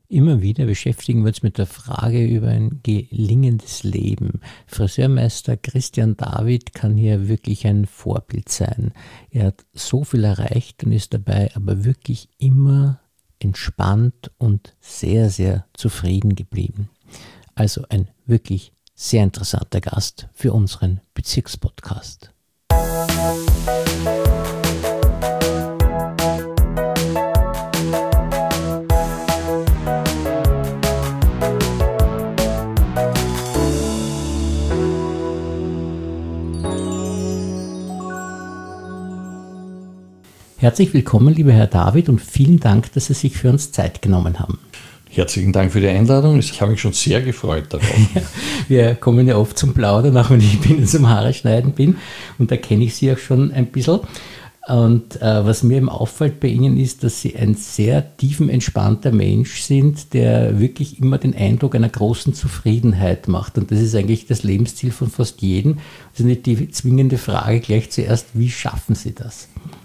Immer wieder beschäftigen wir uns mit der Frage über ein gelingendes Leben. Friseurmeister Christian David kann hier wirklich ein Vorbild sein. Er hat so viel erreicht und ist dabei aber wirklich immer entspannt und sehr, sehr zufrieden geblieben. Also ein wirklich sehr interessanter Gast für unseren Bezirkspodcast. Herzlich willkommen, lieber Herr David, und vielen Dank, dass Sie sich für uns Zeit genommen haben. Herzlichen Dank für die Einladung. Ich habe mich schon sehr gefreut darauf. Ja, wir kommen ja oft zum Plaudern, auch wenn ich Ihnen zum Haare schneiden bin. Und da kenne ich Sie auch schon ein bisschen. Und was mir eben auffällt bei Ihnen ist, dass Sie ein sehr tiefenentspannter Mensch sind, der wirklich immer den Eindruck einer großen Zufriedenheit macht. Und das ist eigentlich das Lebensziel von fast jedem. Das ist nicht die zwingende Frage gleich zuerst, wie schaffen Sie das?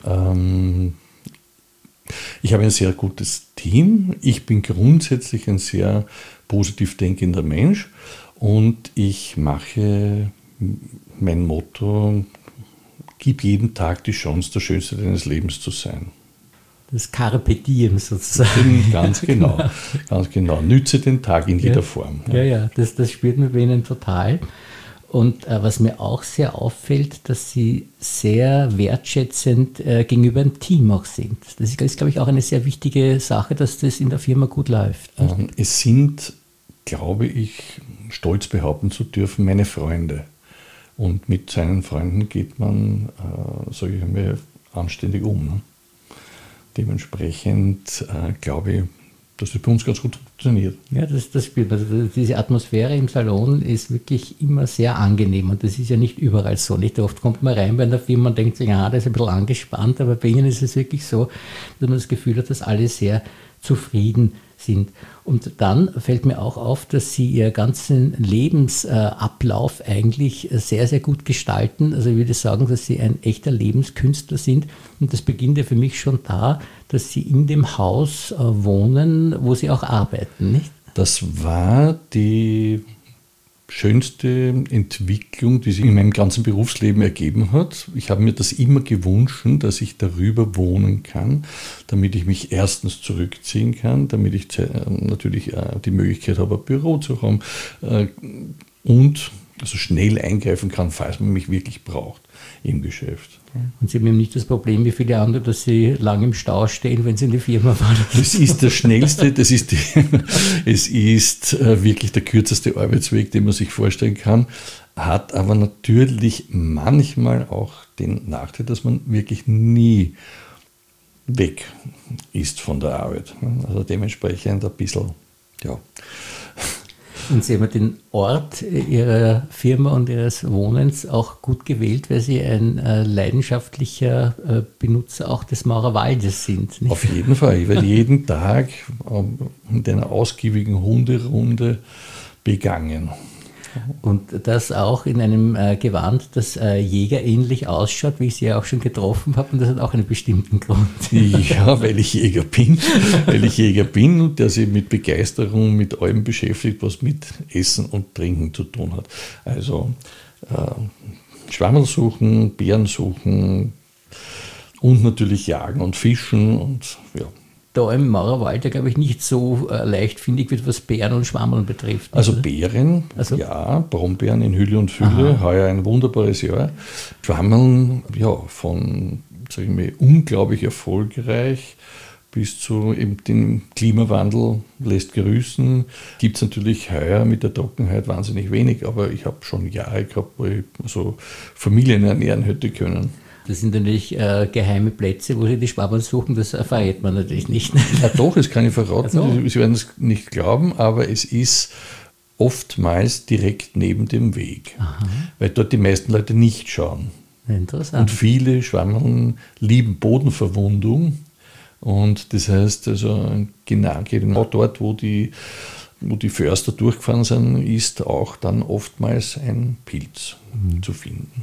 Ich habe ein sehr gutes Team. Ich bin grundsätzlich ein sehr positiv denkender Mensch und ich mache mein Motto: Gib jedem Tag die Chance, der Schönste deines Lebens zu sein. Das Carpe Diem sozusagen. Ganz genau, ganz genau. Nütze den Tag in jeder Form. Ja, das spürt man bei Ihnen total. Und was mir auch sehr auffällt, dass Sie sehr wertschätzend gegenüber dem Team auch sind. Das ist, glaube ich, auch eine sehr wichtige Sache, dass das in der Firma gut läuft. Es sind, glaube ich, stolz behaupten zu dürfen, meine Freunde. Und mit seinen Freunden geht man, sage ich einmal, anständig um. Ne? Dementsprechend glaube ich, dass das bei uns ganz gut funktioniert. Ja, das spürt man. Also diese Atmosphäre im Salon ist wirklich immer sehr angenehm und das ist ja nicht überall so. Nicht oft kommt man rein bei einer Firma und denkt sich, ja, das ist ein bisschen angespannt, aber bei Ihnen ist es wirklich so, dass man das Gefühl hat, dass alle sehr zufrieden sind. Und dann fällt mir auch auf, dass Sie Ihren ganzen Lebensablauf eigentlich sehr, sehr gut gestalten. Also ich würde sagen, dass Sie ein echter Lebenskünstler sind. Und das beginnt ja für mich schon da, dass Sie in dem Haus wohnen, wo Sie auch arbeiten, nicht? Das war die schönste Entwicklung, die sich in meinem ganzen Berufsleben ergeben hat. Ich habe mir das immer gewünscht, dass ich darüber wohnen kann, damit ich mich erstens zurückziehen kann, damit ich natürlich die Möglichkeit habe, ein Büro zu haben und also schnell eingreifen kann, falls man mich wirklich braucht im Geschäft. Und Sie haben eben nicht das Problem wie viele andere, dass Sie lange im Stau stehen, wenn Sie in die Firma fahren. Das ist das Schnellste, es ist wirklich der kürzeste Arbeitsweg, den man sich vorstellen kann, hat aber natürlich manchmal auch den Nachteil, dass man wirklich nie weg ist von der Arbeit. Also dementsprechend ein bisschen, ja. Und Sie haben den Ort Ihrer Firma und Ihres Wohnens auch gut gewählt, weil Sie ein leidenschaftlicher Benutzer auch des Maurerwaldes sind. Nicht? Auf jeden Fall. Ich werde jeden Tag mit einer ausgiebigen Hunderunde begangen. Und das auch in einem Gewand, das jägerähnlich ausschaut, wie ich Sie ja auch schon getroffen habe. Und das hat auch einen bestimmten Grund. Ja, weil ich Jäger bin. Und der sich mit Begeisterung mit allem beschäftigt, was mit Essen und Trinken zu tun hat. Also Schwammerl suchen, Beeren suchen und natürlich jagen und fischen und ja. Da im Maurerwald, der glaube ich nicht so leichtfindig wird, was Beeren und Schwammeln betrifft. Also Beeren, ja, Brombeeren in Hülle und Fülle, heuer ein wunderbares Jahr. Schwammeln, ja, von, sage ich mal, unglaublich erfolgreich bis zu eben dem Klimawandel lässt grüßen. Gibt es natürlich heuer mit der Trockenheit wahnsinnig wenig, aber ich habe schon Jahre gehabt, wo ich so Familien ernähren hätte können. Das sind natürlich geheime Plätze, wo Sie die Schwammerl suchen, das verrät man natürlich nicht. Ja doch, das kann ich verraten, Also. Sie werden es nicht glauben, aber es ist oftmals direkt neben dem Weg, weil dort die meisten Leute nicht schauen. Interessant. Und viele Schwammerl lieben Bodenverwundung und das heißt, also genau dort, wo die Förster durchgefahren sind, ist auch dann oftmals ein Pilz zu finden.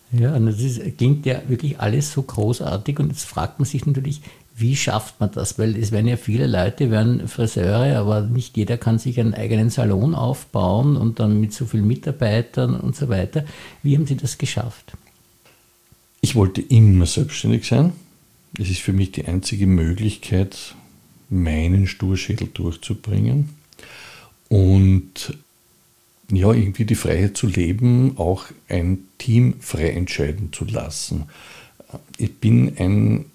Ja, und klingt ja wirklich alles so großartig und jetzt fragt man sich natürlich, wie schafft man das? Weil es werden ja viele Leute, werden Friseure, aber nicht jeder kann sich einen eigenen Salon aufbauen und dann mit so vielen Mitarbeitern und so weiter. Wie haben Sie das geschafft? Ich wollte immer selbstständig sein. Es ist für mich die einzige Möglichkeit, meinen Sturschädel durchzubringen und ja, irgendwie die Freiheit zu leben, auch ein Team frei entscheiden zu lassen. Ich bin ein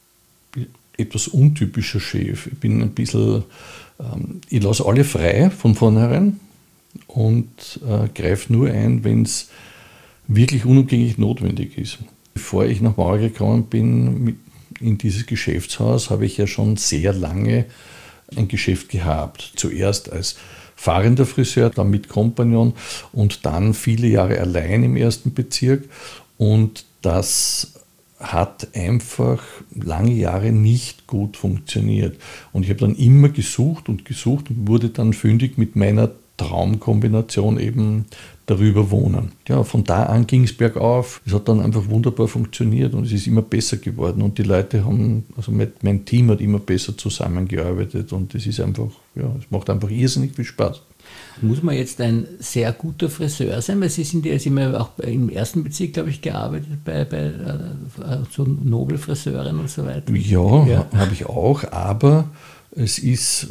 etwas untypischer Chef. Ich bin ein bisschen, ich lasse alle frei von vornherein und greife nur ein, wenn es wirklich unumgänglich notwendig ist. Bevor ich nach Mauer gekommen bin in dieses Geschäftshaus, habe ich ja schon sehr lange ein Geschäft gehabt. Zuerst als fahrender Friseur, dann mit Kompagnon und dann viele Jahre allein im ersten Bezirk. Und das hat einfach lange Jahre nicht gut funktioniert. Und ich habe dann immer gesucht und wurde dann fündig mit meiner Traumkombination eben darüber wohnen. Ja, von da an ging es bergauf. Es hat dann einfach wunderbar funktioniert und es ist immer besser geworden. Und die Leute haben, also mein Team hat immer besser zusammengearbeitet und es ist einfach, ja, es macht einfach irrsinnig viel Spaß. Muss man jetzt ein sehr guter Friseur sein? Weil Sie sind ja, Sie haben ja auch im ersten Bezirk, glaube ich, gearbeitet, bei so Nobelfriseuren und so weiter. Ja. Habe ich auch, aber es ist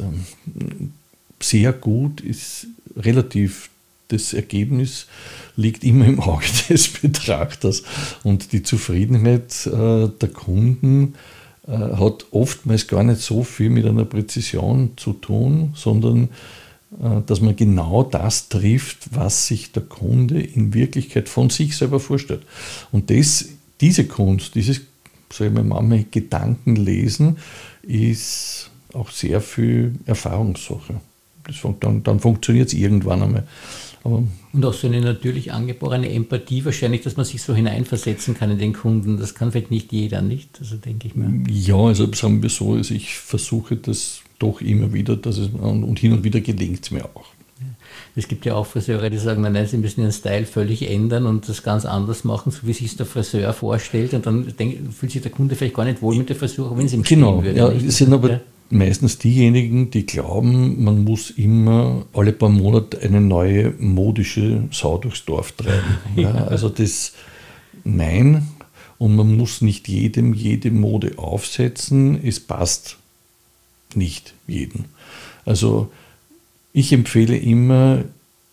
sehr gut, ist relativ. Das Ergebnis liegt immer im Auge des Betrachters und die Zufriedenheit der Kunden hat oftmals gar nicht so viel mit einer Präzision zu tun, sondern dass man genau das trifft, was sich der Kunde in Wirklichkeit von sich selber vorstellt. Und diese Kunst, dieses, sage ich mal, manchmal Gedankenlesen, ist auch sehr viel Erfahrungssache. Dann funktioniert es irgendwann einmal. Aber und auch so eine natürlich angeborene Empathie wahrscheinlich, dass man sich so hineinversetzen kann in den Kunden. Das kann vielleicht nicht jeder, nicht? Also denke ich mir. Ja, also sagen wir so, also ich versuche das doch immer wieder, und hin und wieder gelingt es mir auch. Es gibt ja auch Friseure, die sagen, nein, sie müssen ihren Style völlig ändern und das ganz anders machen, so wie sich der Friseur vorstellt. Und dann fühlt sich der Kunde vielleicht gar nicht wohl mit der Frisur, wenn es ihm stehen würde. Genau, es sind aber meistens diejenigen, die glauben, man muss immer alle paar Monate eine neue modische Sau durchs Dorf treiben. Ja, also nein, und man muss nicht jedem jede Mode aufsetzen, es passt nicht jedem. Also ich empfehle immer,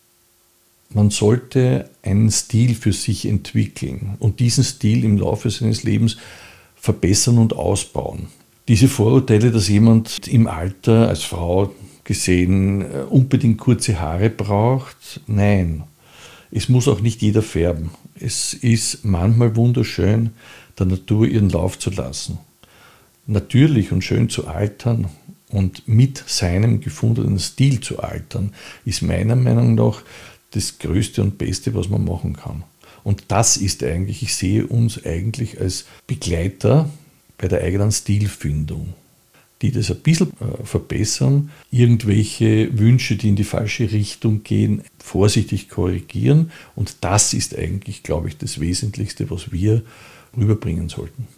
man sollte einen Stil für sich entwickeln und diesen Stil im Laufe seines Lebens verbessern und ausbauen. Diese Vorurteile, dass jemand im Alter als Frau gesehen unbedingt kurze Haare braucht, nein. Es muss auch nicht jeder färben. Es ist manchmal wunderschön, der Natur ihren Lauf zu lassen. Natürlich und schön zu altern und mit seinem gefundenen Stil zu altern, ist meiner Meinung nach das Größte und Beste, was man machen kann. Und das ist eigentlich, ich sehe uns eigentlich als Begleiter bei der eigenen Stilfindung, die das ein bisschen verbessern, irgendwelche Wünsche, die in die falsche Richtung gehen, vorsichtig korrigieren. Und das ist eigentlich, glaube ich, das Wesentlichste, was wir rüberbringen sollten.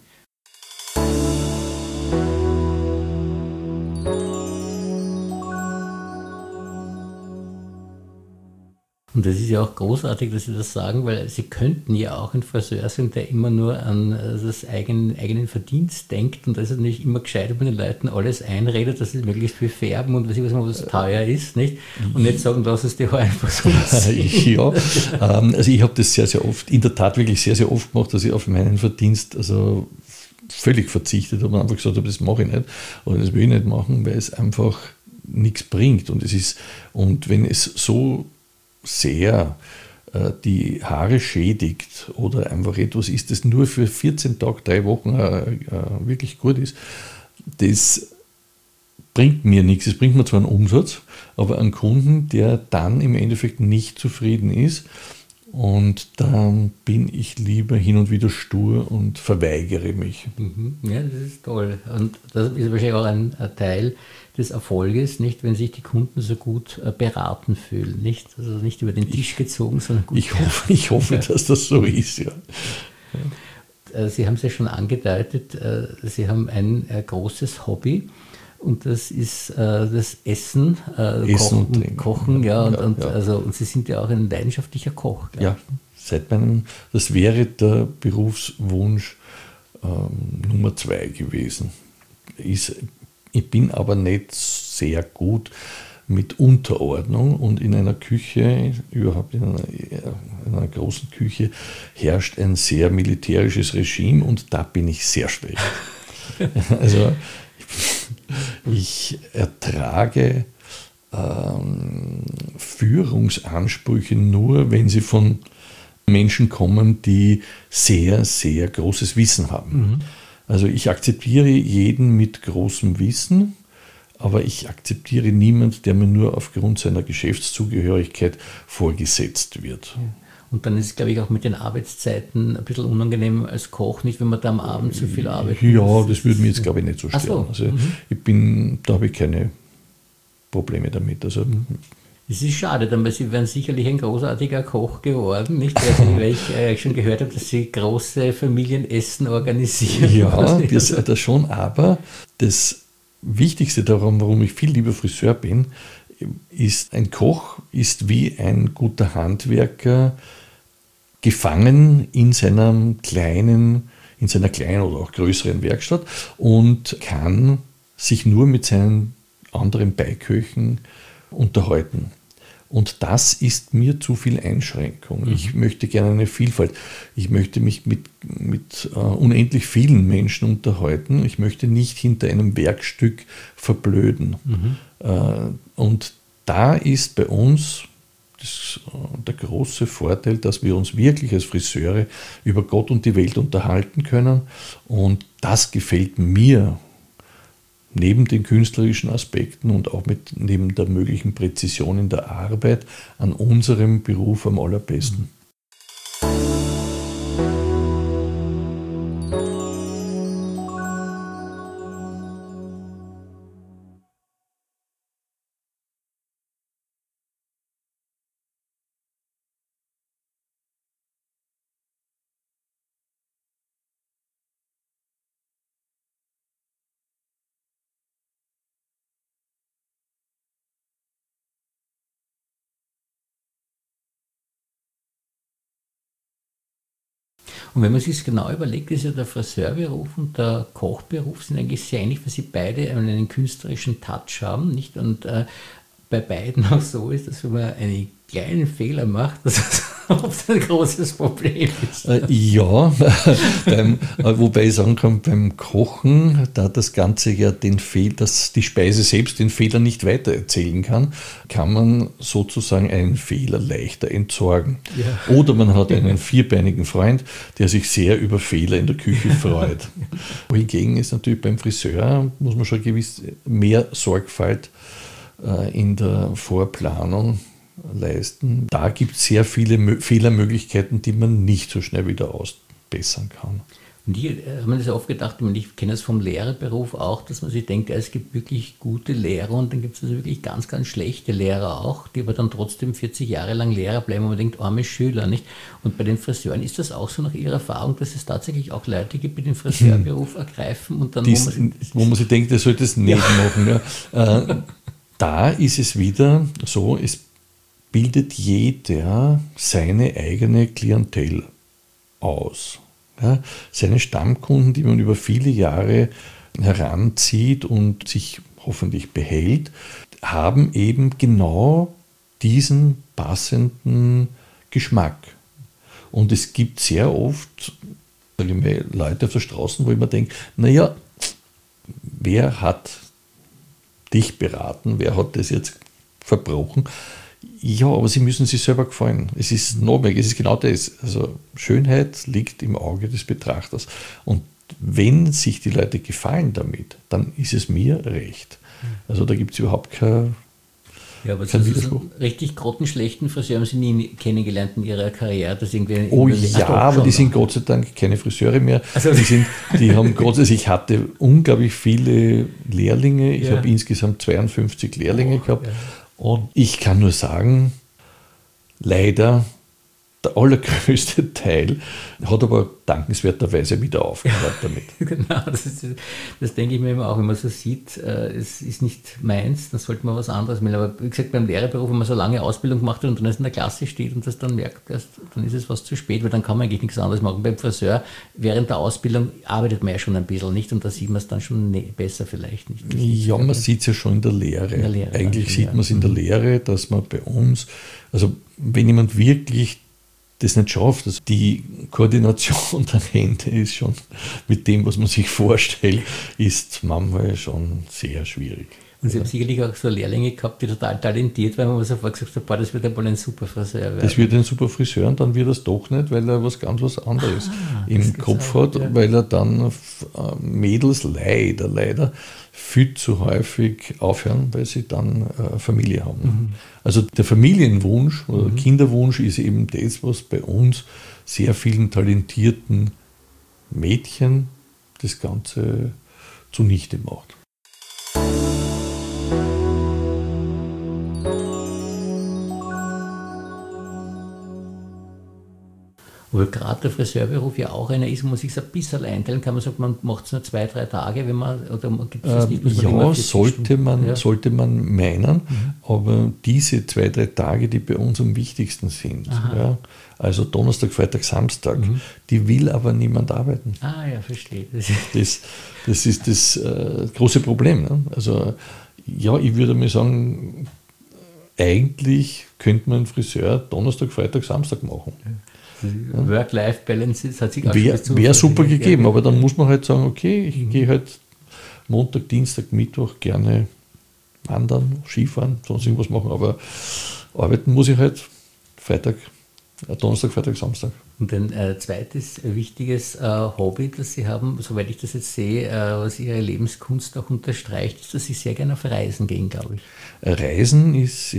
Und das ist ja auch großartig, dass Sie das sagen, weil Sie könnten ja auch ein Friseur sein, der immer nur an das eigenen Verdienst denkt. Und da ist es natürlich immer gescheit, wenn man den Leuten alles einredet, dass sie möglichst viel färben und was teuer ist, nicht? Und nicht sagen, lass es die Haare einfach so aussehen. Ja, also ich habe das sehr, sehr oft, in der Tat wirklich sehr, sehr oft gemacht, dass ich auf meinen Verdienst also völlig verzichtet habe und einfach gesagt habe, das mache ich nicht oder das will ich nicht machen, weil es einfach nichts bringt. Und wenn es so sehr die Haare schädigt oder einfach etwas ist, das nur für 14 Tage, 3 Wochen wirklich gut ist, das bringt mir nichts. Es bringt mir zwar einen Umsatz, aber einen Kunden, der dann im Endeffekt nicht zufrieden ist Und dann bin ich lieber hin und wieder stur und verweigere mich. Ja, das ist toll. Und das ist wahrscheinlich auch ein Teil des Erfolges, nicht, wenn sich die Kunden so gut beraten fühlen, nicht? Also nicht über den Tisch gezogen, sondern gut. Ich hoffe, dass das so ist, ja. Sie haben es ja schon angedeutet, Sie haben ein großes Hobby. Und das ist das Essen, Kochen, ja, und Sie sind ja auch ein leidenschaftlicher Koch. Ja, das wäre der Berufswunsch Nummer 2 gewesen. Ich bin aber nicht sehr gut mit Unterordnung und in einer Küche, überhaupt in einer großen Küche, herrscht ein sehr militärisches Regime und da bin ich sehr schlecht. Also ich ertrage Führungsansprüche nur, wenn sie von Menschen kommen, die sehr, sehr großes Wissen haben. Also ich akzeptiere jeden mit großem Wissen, aber ich akzeptiere niemanden, der mir nur aufgrund seiner Geschäftszugehörigkeit vorgesetzt wird. Und dann ist es, glaube ich, auch mit den Arbeitszeiten ein bisschen unangenehm als Koch, nicht, wenn man da am Abend so viel arbeitet. Ja, das würde mir jetzt, glaube ich, nicht so stören. So. Also da habe ich keine Probleme damit. Also, das ist schade, dann, weil Sie wären sicherlich ein großartiger Koch geworden, nicht? Also, weil ich schon gehört habe, dass Sie große Familienessen organisieren. Ja, das schon, aber das Wichtigste daran, warum ich viel lieber Friseur bin, ist, ein Koch ist wie ein guter Handwerker gefangen in seiner kleinen oder auch größeren Werkstatt und kann sich nur mit seinen anderen Beiköchen unterhalten. Und das ist mir zu viel Einschränkung. Ich möchte gerne eine Vielfalt. Ich möchte mich mit unendlich vielen Menschen unterhalten. Ich möchte nicht hinter einem Werkstück verblöden. Und da ist bei uns der große Vorteil, dass wir uns wirklich als Friseure über Gott und die Welt unterhalten können. Und das gefällt mir neben den künstlerischen Aspekten und auch neben der möglichen Präzision in der Arbeit an unserem Beruf am allerbesten. Und wenn man sich es genau überlegt, ist ja der Friseurberuf und der Kochberuf sind eigentlich sehr ähnlich, weil sie beide einen künstlerischen Touch haben, nicht? Und bei beiden auch so ist, dass wenn man einen kleinen Fehler macht, dass es oft ein großes Problem ist. Ja, wobei ich sagen kann, beim Kochen, da das Ganze ja dass die Speise selbst den Fehler nicht weitererzählen kann man sozusagen einen Fehler leichter entsorgen. Ja. Oder man hat einen vierbeinigen Freund, der sich sehr über Fehler in der Küche freut. Wohingegen ist natürlich beim Friseur, muss man schon gewiss mehr Sorgfalt in der Vorplanung leisten. Da gibt es sehr viele Fehlermöglichkeiten, die man nicht so schnell wieder ausbessern kann. Und ich habe mir das oft gedacht, ich kenne das vom Lehrerberuf auch, dass man sich denkt, es gibt wirklich gute Lehrer und dann gibt es also wirklich ganz, ganz schlechte Lehrer auch, die aber dann trotzdem 40 Jahre lang Lehrer bleiben und man denkt, arme Schüler, nicht? Und bei den Friseuren ist das auch so nach Ihrer Erfahrung, dass es tatsächlich auch Leute gibt, die den Friseurberuf ergreifen und dann, wo man sich denkt, der sollte es nicht machen. Ja. Da ist es wieder so, es bildet jeder seine eigene Klientel aus. Ja, seine Stammkunden, die man über viele Jahre heranzieht und sich hoffentlich behält, haben eben genau diesen passenden Geschmack. Und es gibt sehr oft Leute auf der Straße, wo ich mir denke, naja, wer hat dich beraten, wer hat das jetzt verbrochen? Ja, aber sie müssen sich selber gefallen. Es ist notwendig, es ist genau das. Also Schönheit liegt im Auge des Betrachters. Und wenn sich die Leute gefallen damit, dann ist es mir recht. Also da gibt es überhaupt Ja, aber Kein so Widerspruch. einen richtig grottenschlechten Friseur haben Sie nie kennengelernt in Ihrer Karriere? Das irgendwie Oh ja, aber die sind Gott sei Dank keine Friseure mehr. Also, Die haben also ich hatte unglaublich viele Lehrlinge. Ich habe insgesamt 52 Lehrlinge gehabt. ja. Und ich kann nur sagen, leider der allergrößte Teil hat aber dankenswerterweise wieder aufgehört damit. Genau, das denke ich mir immer auch, wenn man so sieht, es ist nicht meins, dann sollte man was anderes wählen. Aber wie gesagt, beim Lehrerberuf, wenn man so lange Ausbildung gemacht hat und dann erst in der Klasse steht und das dann merkt, dann ist es was zu spät, weil dann kann man eigentlich nichts anderes machen. Beim Friseur, während der Ausbildung arbeitet man ja schon ein bisschen, nicht? Und da sieht man es dann schon besser vielleicht nicht. Ja, man sieht es ja schon in der Lehre. Eigentlich sieht man es in der Lehre, dass man bei uns, also wenn jemand wirklich das nicht schafft, also die Koordination der Hände ist schon mit dem, was man sich vorstellt, ist manchmal schon sehr schwierig. Und Sie haben sicherlich auch so Lehrlinge gehabt, die total talentiert waren, wo man sofort gesagt hat, boah, das wird einmal ein super Friseur werden. Das wird ein super Friseur und dann wird es doch nicht, weil er was anderes im Kopf hat, weil er dann Mädels leider viel zu häufig aufhören, weil sie dann Familie haben. Also der Familienwunsch oder Kinderwunsch ist eben das, was bei uns sehr vielen talentierten Mädchen das Ganze zunichte macht. Obwohl gerade der Friseurberuf ja auch einer ist, wo man sich so ein bisschen einteilen kann. Man sagt, man macht es nur 2-3 Tage, wenn man, oder gibt es das nicht? Ja, sollte man meinen, aber diese 2-3 Tage, die bei uns am wichtigsten sind, ja, also Donnerstag, Freitag, Samstag, die will aber niemand arbeiten. Ah ja, verstehe. Das ist das große Problem. Ne? Also ja, ich würde mal sagen, eigentlich könnte man einen Friseur Donnerstag, Freitag, Samstag machen. Work-Life-Balance hat sich auch Wäre super gegeben, aber dann muss man halt sagen, okay, ich gehe halt Montag, Dienstag, Mittwoch gerne wandern, Skifahren, sonst irgendwas machen, aber arbeiten muss ich halt Donnerstag, Freitag, Samstag. Und ein zweites wichtiges Hobby, das Sie haben, soweit ich das jetzt sehe, was Ihre Lebenskunst auch unterstreicht, ist, dass Sie sehr gerne auf Reisen gehen, glaube ich. Reisen ist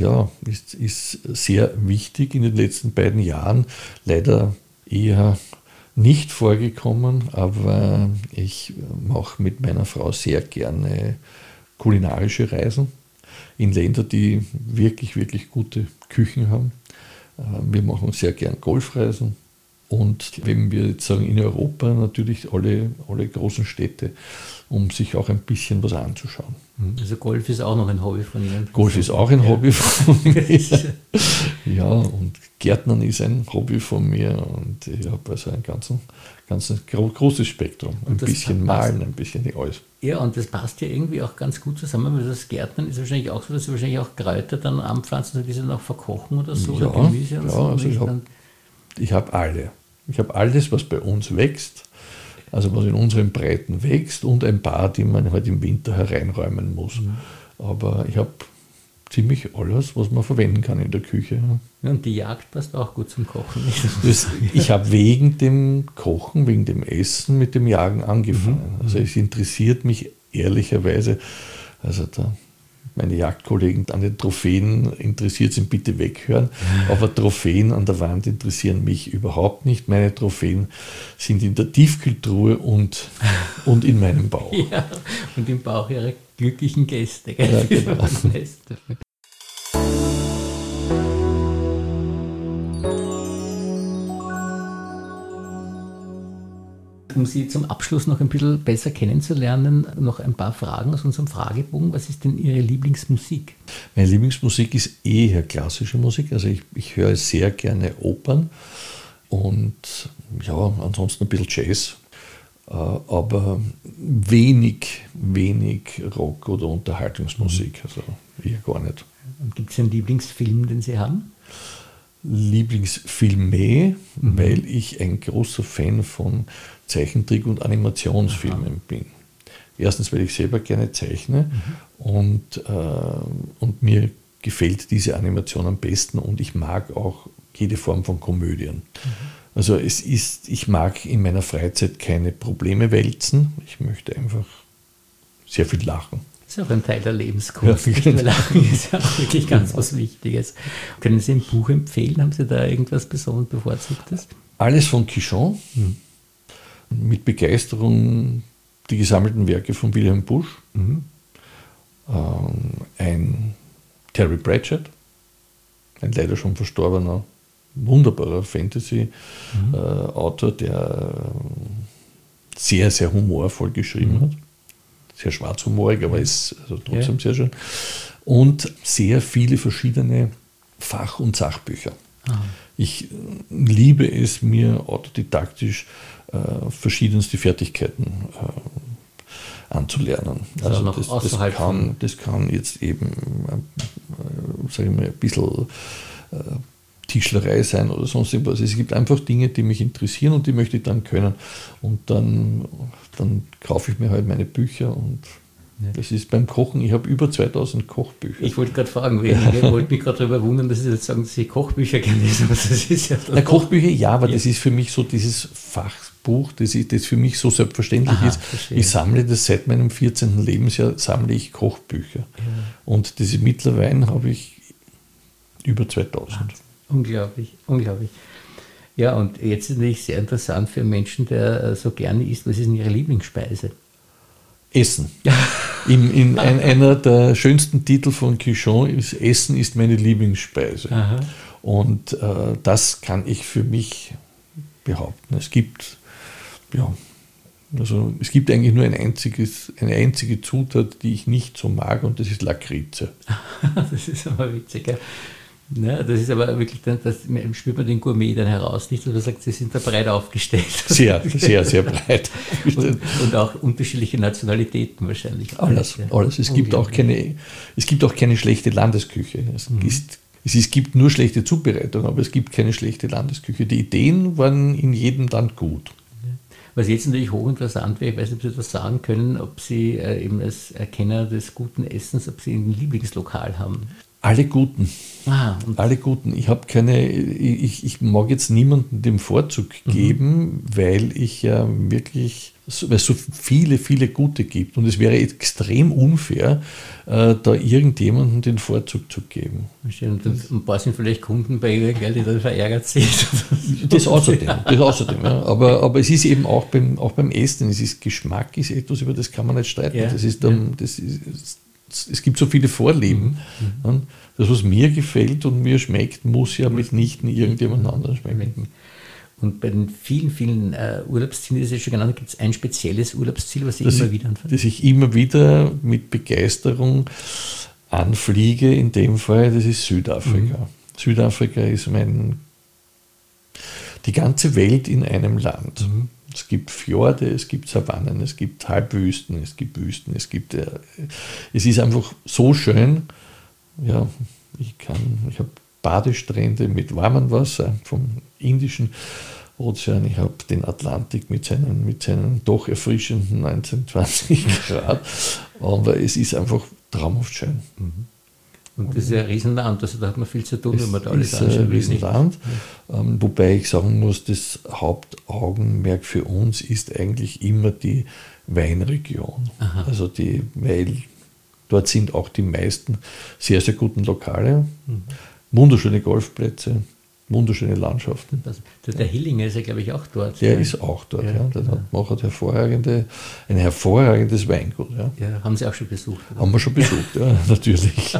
sehr wichtig in den letzten beiden Jahren. Leider eher nicht vorgekommen, aber ich mache mit meiner Frau sehr gerne kulinarische Reisen in Länder, die wirklich, wirklich gute Küchen haben. Wir machen sehr gern Golfreisen. Und wenn wir jetzt sagen, in Europa natürlich alle großen Städte, um sich auch ein bisschen was anzuschauen. Also Golf ist auch noch ein Hobby von Ihnen? Golf ist auch ein Hobby von mir. Ja, und Gärtnern ist ein Hobby von mir und ich habe also ein ganz großes Spektrum. Ein bisschen malen, ein bisschen alles. Ja, und das passt ja irgendwie auch ganz gut zusammen, weil das Gärtnern ist wahrscheinlich auch so, dass Sie wahrscheinlich auch Kräuter dann anpflanzen, die Sie dann auch verkochen oder so, Ja, oder Gemüse und so. Also ich habe alle. Ich habe alles, was bei uns wächst, also was in unseren Breiten wächst und ein paar, die man halt im Winter hereinräumen muss. Aber ich habe ziemlich alles, was man verwenden kann in der Küche. Ja, und die Jagd passt auch gut zum Kochen. Ich habe wegen dem Kochen, wegen dem Essen mit dem Jagen angefangen. Also es interessiert mich ehrlicherweise, also meine Jagdkollegen an den Trophäen interessiert sind, bitte weghören. Aber Trophäen an der Wand interessieren mich überhaupt nicht. Meine Trophäen sind in der Tiefkühltruhe und in meinem Bauch. Ja, und im Bauch Ihrer glücklichen Gäste. Gell? Ja, genau. Um Sie zum Abschluss noch ein bisschen besser kennenzulernen, noch ein paar Fragen aus unserem Fragebogen. Was ist denn Ihre Lieblingsmusik? Meine Lieblingsmusik ist eher klassische Musik. Also ich höre sehr gerne Opern und ja, ansonsten ein bisschen Jazz. Aber wenig Rock- oder Unterhaltungsmusik. Also eher gar nicht. Gibt es einen Lieblingsfilm, den Sie haben? Lieblingsfilme, weil ich ein großer Fan von Zeichentrick- und Animationsfilmen bin. Erstens, weil ich selber gerne zeichne und mir gefällt diese Animation am besten und ich mag auch jede Form von Komödien. Also ich mag in meiner Freizeit keine Probleme wälzen, ich möchte einfach sehr viel lachen. Das ist auch ein Teil der Lebenskunst. Ja, Weil Lachen ist ja auch wirklich ganz was Wichtiges. Können Sie ein Buch empfehlen? Haben Sie da irgendwas besonders Bevorzugtes? Alles von Quichon. Mit Begeisterung die gesammelten Werke von Wilhelm Busch. Ein Terry Pratchett, ein leider schon verstorbener, wunderbarer Fantasy-Autor, der sehr, sehr humorvoll geschrieben hat. Sehr schwarzhumorig, aber ist also trotzdem sehr schön. Und sehr viele verschiedene Fach- und Sachbücher. Ich liebe es, mir autodidaktisch verschiedenste Fertigkeiten anzulernen. Also das kann jetzt eben, sage ich mal, ein bisschen Tischlerei sein oder sonst irgendwas. Es gibt einfach Dinge, die mich interessieren und die möchte ich dann können. Und dann kaufe ich mir halt meine Bücher und das ist beim Kochen, ich habe über 2000 Kochbücher. Ich wollte gerade fragen, ich wollte mich gerade darüber wundern, dass Sie jetzt sagen, dass Sie Kochbücher gerne lesen, aber das ist ja... Kochbücher, ja, aber das ist für mich so dieses Fachbuch, das für mich so selbstverständlich ist. Verstehe. Ich sammle das seit meinem 14. Lebensjahr, sammle ich Kochbücher. Ja. Und diese mittlerweile habe ich über 2000. Unglaublich, unglaublich. Ja, und jetzt ist natürlich sehr interessant für einen Menschen, der so gerne isst. Was ist denn Ihre Lieblingsspeise? Essen. Einer der schönsten Titel von Quichon ist Essen ist meine Lieblingsspeise. Aha. Und das kann ich für mich behaupten. Es gibt eigentlich nur eine einzige Zutat, die ich nicht so mag, und das ist Lakritze. Das ist aber witzig, ja. Ja, das ist aber wirklich, das spürt man den Gourmet dann heraus, nicht? Oder sagt, Sie sind da breit aufgestellt. Sehr, sehr, sehr breit. Und auch unterschiedliche Nationalitäten wahrscheinlich. Alles. Es gibt auch keine schlechte Landesküche. Es gibt nur schlechte Zubereitung, aber es gibt keine schlechte Landesküche. Die Ideen waren in jedem Land gut. Was jetzt natürlich hochinteressant wäre, ich weiß nicht, ob Sie das sagen können, ob Sie eben als Kenner des guten Essens, ob Sie ein Lieblingslokal haben. Alle Guten. Alle Guten. Ich mag jetzt niemandem den Vorzug geben, weil es so viele, viele Gute gibt. Und es wäre extrem unfair, da irgendjemandem den Vorzug zu geben. Und ein paar sind vielleicht Kunden bei Ihnen, die dann verärgert sind. Das außerdem. Ja. Aber es ist eben auch beim Essen, Geschmack ist etwas, über das kann man nicht streiten. Ja. Es gibt so viele Vorlieben. Das, was mir gefällt und mir schmeckt, muss ja mitnichten irgendjemand anderes schmecken. Und bei den vielen, vielen Urlaubszielen, das ist schon genannt, gibt es ein spezielles Urlaubsziel, was Sie immer wieder anfangen? Das ich immer wieder mit Begeisterung anfliege, in dem Fall, das ist Südafrika. Südafrika ist die ganze Welt in einem Land. Es gibt Fjorde, es gibt Savannen, es gibt Halbwüsten, es gibt Wüsten, es ist einfach so schön. Ja, ich habe Badestrände mit warmem Wasser vom Indischen Ozean. Ich habe den Atlantik mit seinen doch erfrischenden 19, 20 Grad. Aber es ist einfach traumhaft schön. Und das ist ja ein Riesenland, also da hat man viel zu tun, wenn man da alles anschaut. Es ist ein Riesenland, wobei ich sagen muss, das Hauptaugenmerk für uns ist eigentlich immer die Weinregion. Aha. Also weil dort sind auch die meisten sehr, sehr guten Lokale, wunderschöne Golfplätze, wunderschöne Landschaften. Der Hillinger ist ja, glaube ich, auch dort. Der ist auch dort, ja. Der macht ein hervorragendes Weingut. Ja. Ja, haben Sie auch schon besucht? Oder? Haben wir schon besucht, ja, natürlich.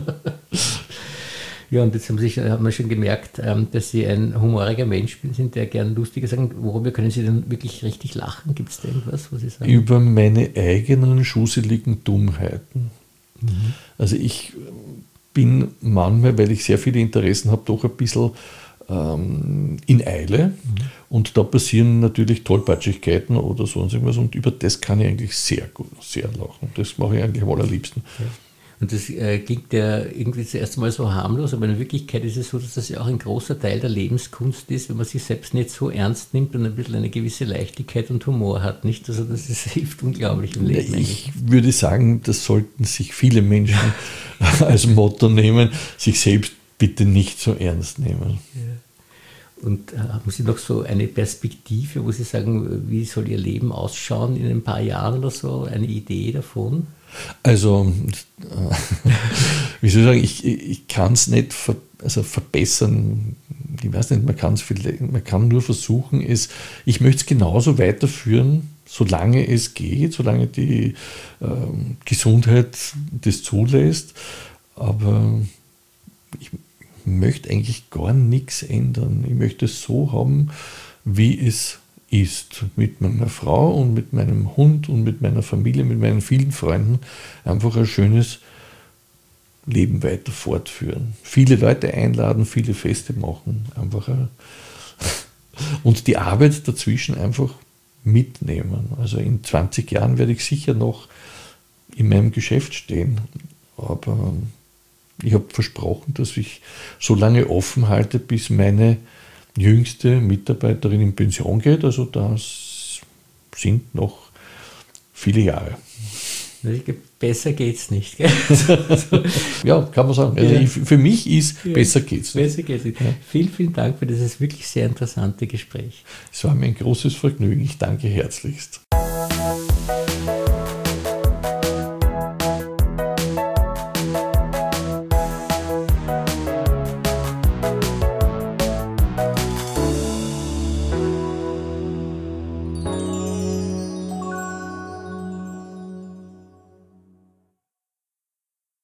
Ja, und jetzt haben wir schon gemerkt, dass Sie ein humoriger Mensch sind, der gern lustiger sagt. Worüber können Sie denn wirklich richtig lachen? Gibt es da irgendwas, was Sie sagen? Über meine eigenen schusseligen Dummheiten. Also ich bin manchmal, weil ich sehr viele Interessen habe, doch ein bisschen in Eile. Und da passieren natürlich Tollpatschigkeiten oder sonst irgendwas. Und über das kann ich eigentlich sehr lachen. Das mache ich eigentlich am allerliebsten. Okay. Und das klingt ja irgendwie zuerst mal so harmlos, aber in Wirklichkeit ist es so, dass das ja auch ein großer Teil der Lebenskunst ist, wenn man sich selbst nicht so ernst nimmt und ein bisschen eine gewisse Leichtigkeit und Humor hat. Nicht? Also das hilft unglaublich im Leben. Ich würde sagen, das sollten sich viele Menschen als Motto nehmen, sich selbst bitte nicht so ernst nehmen. Ja. Und haben Sie noch so eine Perspektive, wo Sie sagen, wie soll Ihr Leben ausschauen in ein paar Jahren oder so? Eine Idee davon? Also, wie soll ich sagen, ich kann es nicht verbessern. Ich weiß nicht, man kann nur versuchen, ich möchte es genauso weiterführen, solange es geht, solange die Gesundheit das zulässt. Aber ich möchte eigentlich gar nichts ändern. Ich möchte es so haben, wie es ist. Mit meiner Frau und mit meinem Hund und mit meiner Familie, mit meinen vielen Freunden einfach ein schönes Leben weiter fortführen. Viele Leute einladen, viele Feste machen. Und die Arbeit dazwischen einfach mitnehmen. Also in 20 Jahren werde ich sicher noch in meinem Geschäft stehen. Aber ich habe versprochen, dass ich so lange offen halte, bis meine jüngste Mitarbeiterin in Pension geht. Also das sind noch viele Jahre. Besser geht's nicht. Gell? Ja, kann man sagen. Also für mich ist besser geht's nicht. Besser geht's nicht. Ja. Vielen, vielen Dank für dieses wirklich sehr interessante Gespräch. Es war mir ein großes Vergnügen. Ich danke herzlichst.